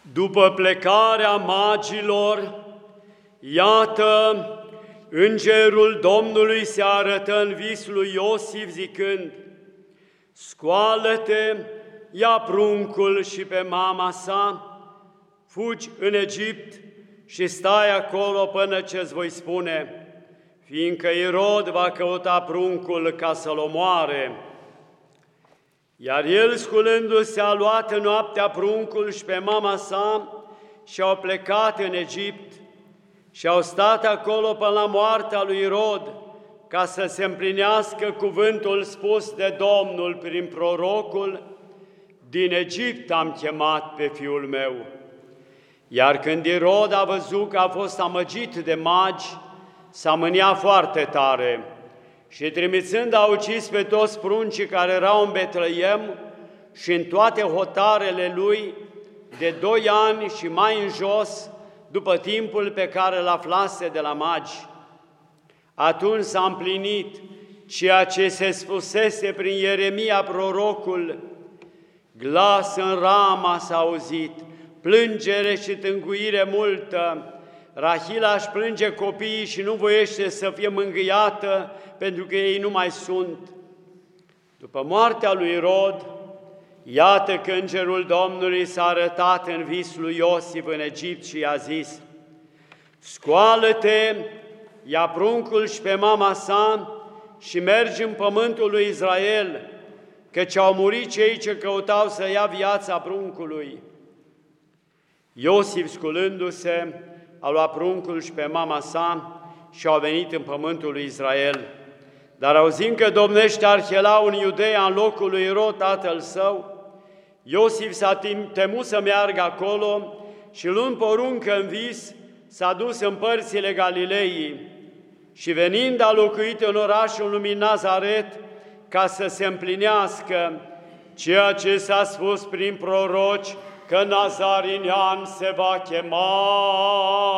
După plecarea magilor, iată, îngerul Domnului se arătă în vis lui Iosif zicând: scoală-te, ia pruncul și pe mama sa, fugi în Egipt și stai acolo până ce-ți voi spune, fiindcă Irod va căuta pruncul ca să-l omoare. Iar el, sculându-se, a luat în noaptea pruncul și pe mama sa și au plecat în Egipt și au stat acolo până la moartea lui Irod, ca să se împlinească cuvântul spus de Domnul prin prorocul: din Egipt am chemat pe fiul meu. Iar când Irod a văzut că a fost amăgit de magi, s-a mâniat foarte tare și, trimițând, a ucis pe toți pruncii care erau în Betleem și în toate hotarele lui de 2 ani și mai în jos, după timpul pe care îl aflase de la magi. Atunci s-a împlinit ceea ce se spusese prin Ieremia prorocul: glas în Rama s-a auzit, plângere și tânguire multă. Rahila își plânge copiii și nu voiește să fie mângâiată, pentru că ei nu mai sunt. După moartea lui Irod, iată că îngerul Domnului s-a arătat în vis lui Iosif în Egipt și i-a zis: scoală-te, ia pruncul și pe mama sa și mergi în pământul lui Israel, căci au murit cei ce căutau să ia viața pruncului. Iosif, sculându-se, a luat pruncul și pe mama sa și au venit în pământul lui Israel. Dar auzind că domnește Arhelau în Iudeea în locul lui Irod, tatăl său, Iosif s-a temut să meargă acolo și, luând poruncă în vis, s-a dus în părțile Galilei și, venind, a locuit în orașul numit Nazaret, ca să se împlinească ceea ce s-a spus prin proroci, că Nazarinean se va chema.